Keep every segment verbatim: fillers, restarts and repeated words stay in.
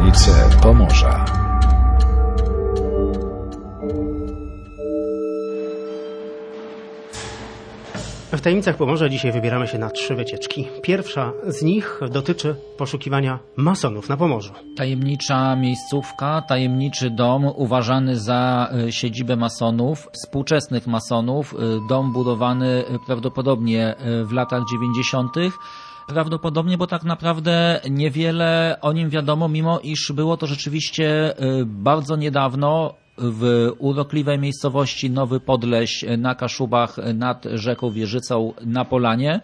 Tajemnice Pomorza. W Tajemnicach Pomorza dzisiaj wybieramy się na trzy wycieczki. Pierwsza z nich dotyczy poszukiwania masonów na Pomorzu. Tajemnicza miejscówka, tajemniczy dom uważany za siedzibę masonów, współczesnych masonów. Dom budowany prawdopodobnie w latach dziewięćdziesiątych. Prawdopodobnie, bo tak naprawdę niewiele o nim wiadomo, mimo iż było to rzeczywiście bardzo niedawno w urokliwej miejscowości Nowy Podleś na Kaszubach nad rzeką Wieżycą na Polanie.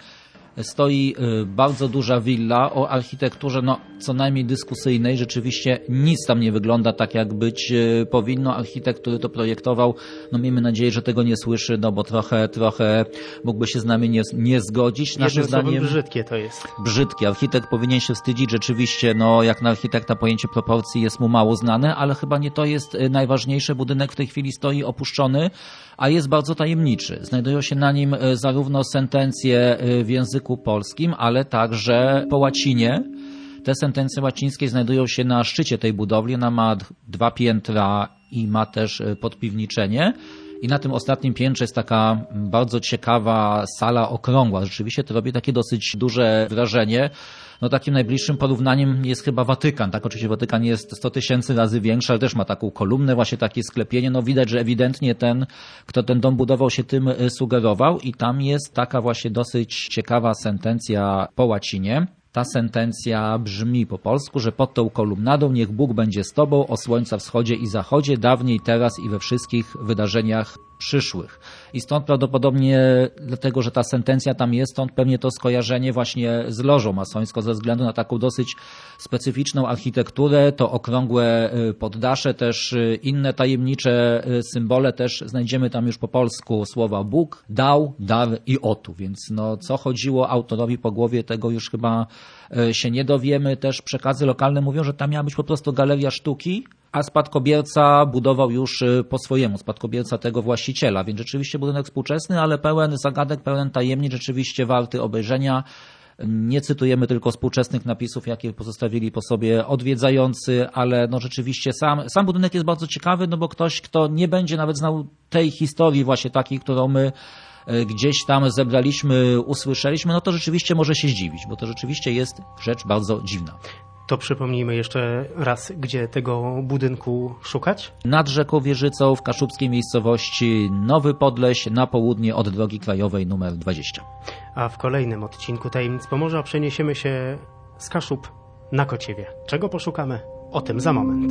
Stoi bardzo duża willa o architekturze no, co najmniej dyskusyjnej. Rzeczywiście nic tam nie wygląda tak, jak być powinno. Architekt, który to projektował, no miejmy nadzieję, że tego nie słyszy, no bo trochę, trochę mógłby się z nami nie, nie zgodzić. Naszym zdaniem brzydkie to jest. Brzydkie. Architekt powinien się wstydzić. Rzeczywiście, no jak na architekta pojęcie proporcji jest mu mało znane, ale chyba nie to jest najważniejsze. Budynek w tej chwili stoi opuszczony, a jest bardzo tajemniczy. Znajdują się na nim zarówno sentencje w języku polskim, ale także po łacinie. Te sentencje łacińskie znajdują się na szczycie tej budowli. Ona ma dwa piętra i ma też podpiwniczenie. I na tym ostatnim piętrze jest taka bardzo ciekawa sala okrągła. Rzeczywiście to robi takie dosyć duże wrażenie. No takim najbliższym porównaniem jest chyba Watykan. Tak, oczywiście Watykan jest sto tysięcy razy większy, ale też ma taką kolumnę, właśnie takie sklepienie. No widać, że ewidentnie ten, kto ten dom budował, się tym sugerował i tam jest taka właśnie dosyć ciekawa sentencja po łacinie. Ta sentencja brzmi po polsku, że pod tą kolumnadą niech Bóg będzie z tobą o słońca wschodzie i zachodzie, dawniej, teraz i we wszystkich wydarzeniach przyszłych. I stąd prawdopodobnie, dlatego że ta sentencja tam jest, stąd pewnie to skojarzenie właśnie z lożą masońską ze względu na taką dosyć specyficzną architekturę, to okrągłe poddasze, też inne tajemnicze symbole, też znajdziemy tam już po polsku słowa Bóg, dał, dar i otu. Więc no, co chodziło autorowi po głowie, tego już chyba się nie dowiemy. Też przekazy lokalne mówią, że tam miała być po prostu galeria sztuki, a spadkobierca budował już po swojemu, spadkobierca tego właściciela, więc rzeczywiście budynek współczesny, ale pełen zagadek, pełen tajemnic, rzeczywiście warty obejrzenia. Nie cytujemy tylko współczesnych napisów, jakie pozostawili po sobie odwiedzający, ale no rzeczywiście sam, sam budynek jest bardzo ciekawy, no bo ktoś, kto nie będzie nawet znał tej historii właśnie takiej, którą my gdzieś tam zebraliśmy, usłyszeliśmy, no to rzeczywiście może się zdziwić, bo to rzeczywiście jest rzecz bardzo dziwna. To przypomnijmy jeszcze raz, gdzie tego budynku szukać? Nad rzeką Wieżycą w kaszubskiej miejscowości Nowy Podleś na południe od drogi krajowej numer dwadzieścia. A w kolejnym odcinku Tajemnic Pomorza przeniesiemy się z Kaszub na Kociewie. Czego poszukamy? O tym za moment.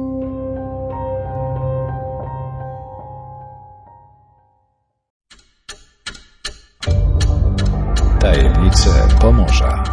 Tajemnice Pomorza.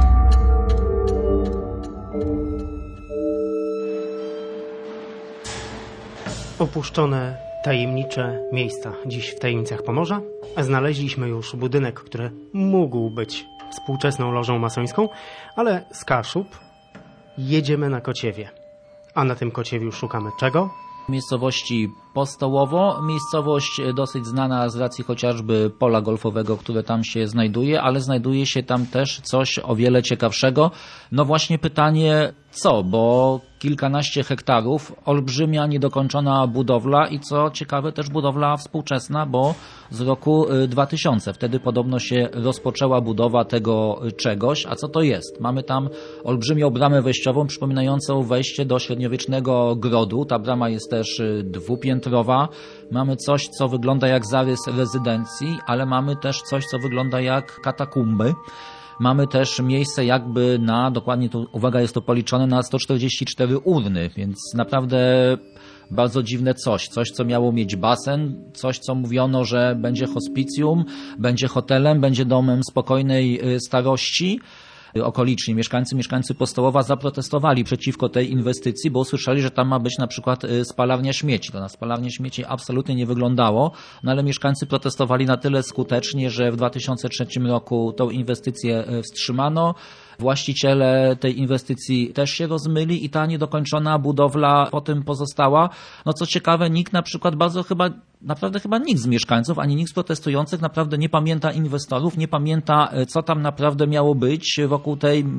Opuszczone, tajemnicze miejsca dziś w Tajemnicach Pomorza. Znaleźliśmy już budynek, który mógł być współczesną lożą masońską, ale z Kaszub jedziemy na Kociewie. A na tym Kociewiu szukamy czego? Miejscowości Postołowo, miejscowość dosyć znana z racji chociażby pola golfowego, które tam się znajduje, ale znajduje się tam też coś o wiele ciekawszego. No właśnie pytanie co, bo kilkanaście hektarów, olbrzymia, niedokończona budowla i co ciekawe też budowla współczesna, bo z roku dwa tysiące. Wtedy podobno się rozpoczęła budowa tego czegoś. A co to jest? Mamy tam olbrzymią bramę wejściową przypominającą wejście do średniowiecznego grodu. Ta brama jest też dwupiętrowa. Mamy coś, co wygląda jak zarys rezydencji, ale mamy też coś, co wygląda jak katakumby. Mamy też miejsce jakby na, dokładnie tu, uwaga, jest to policzone na sto czterdzieści cztery urny, więc naprawdę bardzo dziwne coś. Coś, co miało mieć basen, coś, co mówiono, że będzie hospicjum, będzie hotelem, będzie domem spokojnej starości. Okoliczni mieszkańcy, mieszkańcy Postołowa zaprotestowali przeciwko tej inwestycji, bo usłyszeli, że tam ma być na przykład spalarnia śmieci. To na spalarnię śmieci absolutnie nie wyglądało, no ale mieszkańcy protestowali na tyle skutecznie, że w dwa tysiące trzecim roku tą inwestycję wstrzymano. Właściciele tej inwestycji też się rozmyli i ta niedokończona budowla potem pozostała. No co ciekawe, nikt na przykład bardzo chyba, naprawdę chyba nikt z mieszkańców, ani nikt z protestujących naprawdę nie pamięta inwestorów, nie pamięta, co tam naprawdę miało być wokół tej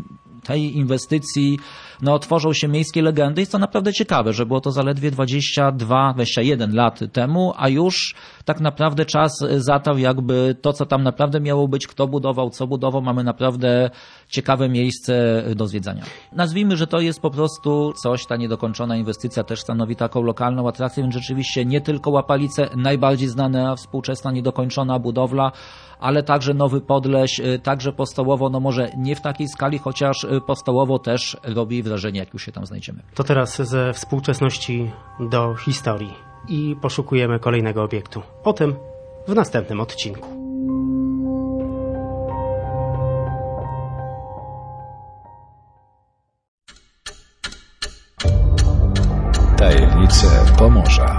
tej inwestycji no, tworzą się miejskie legendy. Jest to naprawdę ciekawe, że było to zaledwie dwadzieścia dwa, dwadzieścia jeden lat temu, a już tak naprawdę czas zatarł jakby to, co tam naprawdę miało być, kto budował, co budował. Mamy naprawdę ciekawe miejsce do zwiedzania. Nazwijmy, że to jest po prostu coś, ta niedokończona inwestycja też stanowi taką lokalną atrakcję, więc rzeczywiście nie tylko Łapalice, najbardziej znana współczesna niedokończona budowla, ale także Nowy Podleś, także Postołowo, no może nie w takiej skali, chociaż Postołowo też robi wrażenie, jak już się tam znajdziemy. To teraz ze współczesności do historii i poszukujemy kolejnego obiektu. O tym w następnym odcinku. Tajemnice Pomorza.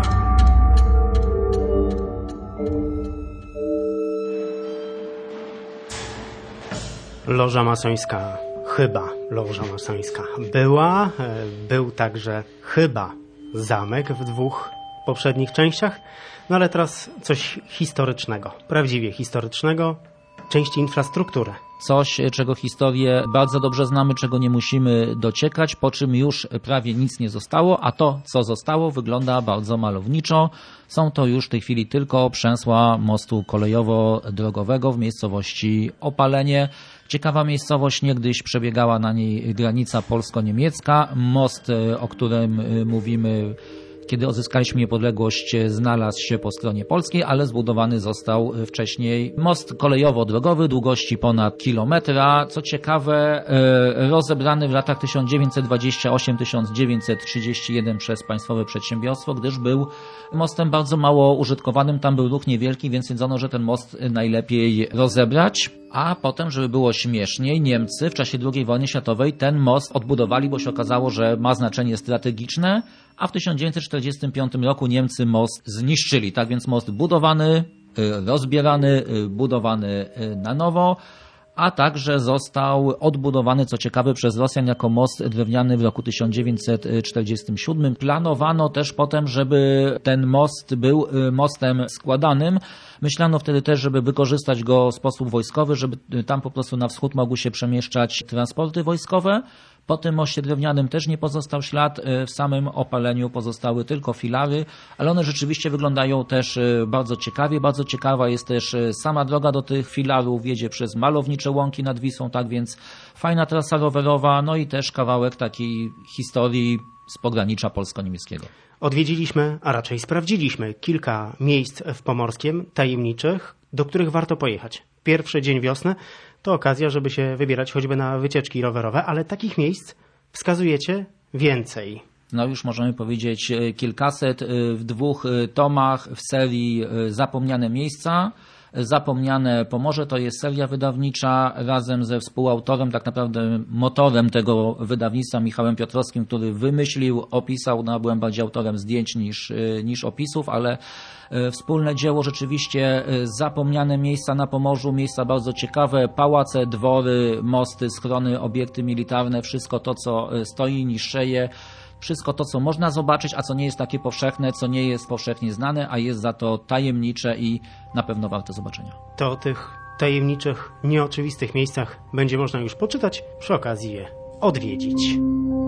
Loża masońska, chyba loża masońska była, był także chyba zamek w dwóch poprzednich częściach, no ale teraz coś historycznego, prawdziwie historycznego, części infrastruktury. Coś, czego historię bardzo dobrze znamy, czego nie musimy dociekać, po czym już prawie nic nie zostało, a to, co zostało, wygląda bardzo malowniczo. Są to już w tej chwili tylko przęsła mostu kolejowo-drogowego w miejscowości Opalenie. Ciekawa miejscowość, niegdyś przebiegała na niej granica polsko-niemiecka. Most, o którym mówimy, kiedy odzyskaliśmy niepodległość, znalazł się po stronie polskiej, ale zbudowany został wcześniej most kolejowo-drogowy długości ponad kilometra. Co ciekawe, rozebrany w latach tysiąc dziewięćset dwadzieścia osiem do tysiąc dziewięćset trzydzieści jeden przez państwowe przedsiębiorstwo, gdyż był mostem bardzo mało użytkowanym. Tam był ruch niewielki, więc stwierdzono, że ten most najlepiej rozebrać. A potem, żeby było śmieszniej, Niemcy w czasie drugiej wojny światowej ten most odbudowali, bo się okazało, że ma znaczenie strategiczne, a w tysiąc dziewięćset czterdziestym piątym roku Niemcy most zniszczyli. Tak więc most budowany, rozbierany, budowany na nowo, a także został odbudowany, co ciekawe, przez Rosjan jako most drewniany w roku tysiąc dziewięćset czterdziestym siódmym. Planowano też potem, żeby ten most był mostem składanym. Myślano wtedy też, żeby wykorzystać go w sposób wojskowy, żeby tam po prostu na wschód mogły się przemieszczać transporty wojskowe. Po tym moście drewnianym też nie pozostał ślad, w samym Opaleniu pozostały tylko filary, ale one rzeczywiście wyglądają też bardzo ciekawie. Bardzo ciekawa jest też sama droga do tych filarów, jedzie przez malownicze łąki nad Wisłą, tak więc fajna trasa rowerowa, no i też kawałek takiej historii z pogranicza polsko-niemieckiego. Odwiedziliśmy, a raczej sprawdziliśmy kilka miejsc w Pomorskiem, tajemniczych, do których warto pojechać. Pierwszy dzień wiosny to okazja, żeby się wybierać choćby na wycieczki rowerowe, ale takich miejsc wskazujecie więcej. No już możemy powiedzieć kilkaset w dwóch tomach w serii Zapomniane miejsca. Zapomniane Pomorze to jest seria wydawnicza razem ze współautorem, tak naprawdę motorem tego wydawnictwa, Michałem Piotrowskim, który wymyślił, opisał, no byłem bardziej autorem zdjęć niż, niż opisów, ale wspólne dzieło rzeczywiście zapomniane miejsca na Pomorzu, miejsca bardzo ciekawe, pałace, dwory, mosty, schrony, obiekty militarne, wszystko to, co stoi, niszczeje. Wszystko to, co można zobaczyć, a co nie jest takie powszechne, co nie jest powszechnie znane, a jest za to tajemnicze i na pewno warte zobaczenia. To o tych tajemniczych, nieoczywistych miejscach będzie można już poczytać, przy okazji je odwiedzić.